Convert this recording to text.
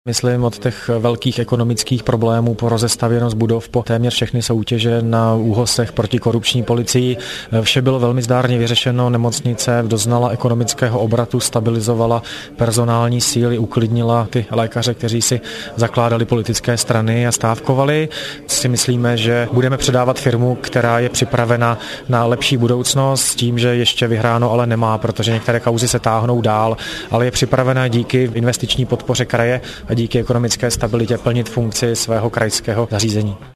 Myslím od těch velkých ekonomických problémů po rozestavěnost budov, po téměř všechny soutěže na ÚHOSech protikorupční policii. Vše bylo velmi zdárně vyřešeno, nemocnice doznala ekonomického obratu, stabilizovala personální síly, uklidnila ty lékaře, kteří si zakládali politické strany a stávkovali. Si myslíme, že budeme předávat firmu, která je připravena na lepší budoucnost s tím, že ještě vyhráno ale nemá, protože některé kauzy se táhnou dál, ale je připravena díky investiční podpoře kraje a díky ekonomické stabilitě plnit funkci svého krajského zařízení.